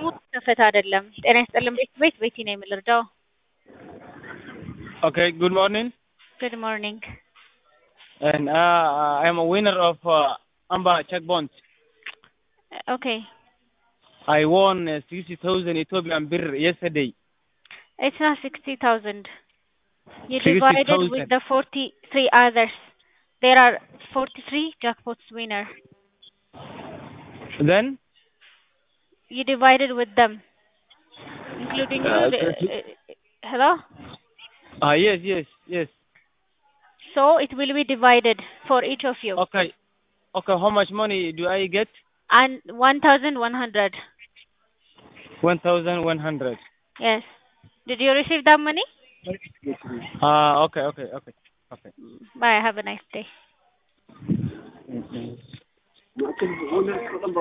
ከፈታ አይደለም። ጤና ይስጥልን ቤቲ ነኝ የምልረዳው። Okay, good morning. Good morning. And I am a winner of Amba check bonds. Okay. I won 60,000 Ethiopian birr yesterday. It's not 60,000. You divided with 60,000. the 43 others. There are 43 jackpots winner. Then? You divided with them, including you. Hello? Yes. So it will be divided for each of you. Okay, how much money do I get? And 1,100. 1,100. Yes. Did you receive that money? Okay. Bye. Have a nice day. Mhm.